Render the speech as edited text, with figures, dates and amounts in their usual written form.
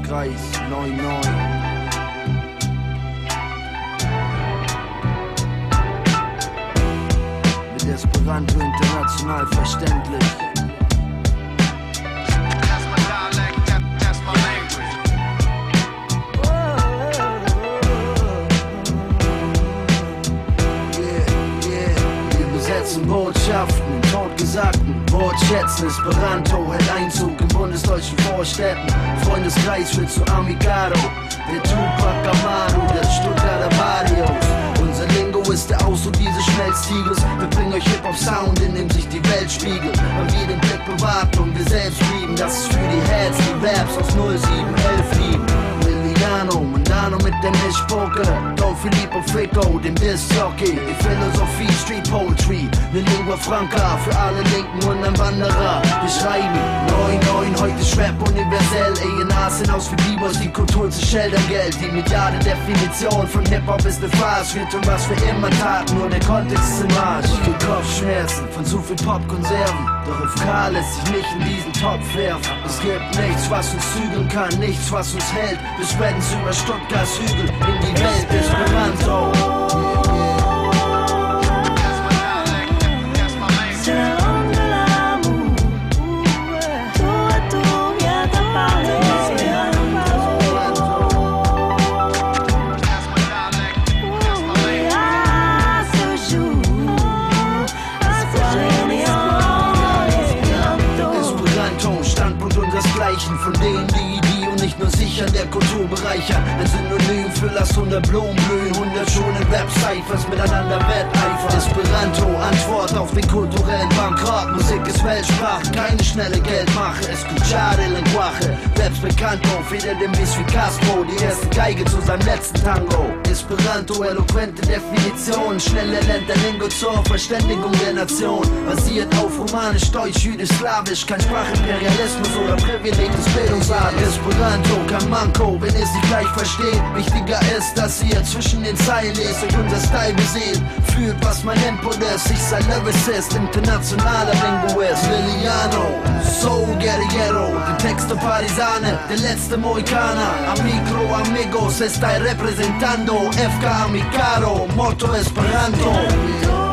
Freundeskreis 99. Mit Esperanto international verständlich. Botschaften, Totgesagten, Wortschätzen, Esperanto hält Einzug in bundesdeutschen Vorstädten. Freundeskreis wird zu Amigado, der Tupac Amaru, der Stuttgarter Barrios. Unser Lingo ist der Ausdruck dieses Schmelztiegels. Wir bringen euch Hip-Hop-Sound, in dem sich die Welt spiegelt. Weil wir den Blick bewahren und wir selbst lieben. Das ist für die Heads, die Raps aus 0711 lieben. Mundano mit dem Mischpoker, Don Filippo Frico, dem Disc-Jockey, die Philosophie, Street Poetry, ne Lingua Franca für alle Linken und ein Wanderer. Wir schreiben 9-9, heute ist Rap universell, A&Rs sind aus für B-Boys, die Kultur zu schildern Geld. Die mediale Definition von Hip-Hop ist ne Farce, wir tun was wir immer taten, nur der Kontext ist im Arsch. Ich krieg Kopfschmerzen von zu viel Popkonserven, doch FK lässt sich nicht in diesen Topf werfen. Es gibt nichts, was uns zügeln kann, nichts, was uns hält. Wir spreaden's über Stuttgarts Hügel in die Welt, Esperanto. Von denen, die und nicht nur sichern der Kultur bereichern. Ein Synonym für lass 100 Blumen blühen, 100 schöne Rap-Cyphers miteinander wetteifern. Esperanto, Antwort auf den kulturellen Bankrott. Musik ist Weltsprache, keine schnelle Geldmache. Escuchar el lenguaje, Raps Bekannto, feder dem Biss wie Castro, die erste Geige zu seinem letzten Tango. Esperanto, eloquente Definition, schnell erlernt der Lingo zur Verständigung der Nation. Basiert auf Romanisch, Deutsch, Jüdisch, Slawisch, kein Sprachimperialismus oder privilegiertes Bildungsadel. Esperanto, kein Manko, wenn ihr sie gleich versteht. Wichtiger ist, dass ihr zwischen den Zeilen lest und unser Style beseht. Fühlt, was mein Input ist, ich sei Lyricist, internationaler Linguist. Liliano, Soul Guerrillero, die Texte Parisane, der letzte Mohikaner. Amigo, amigos, estai representando, FK Amicaro, Motto Esperanto.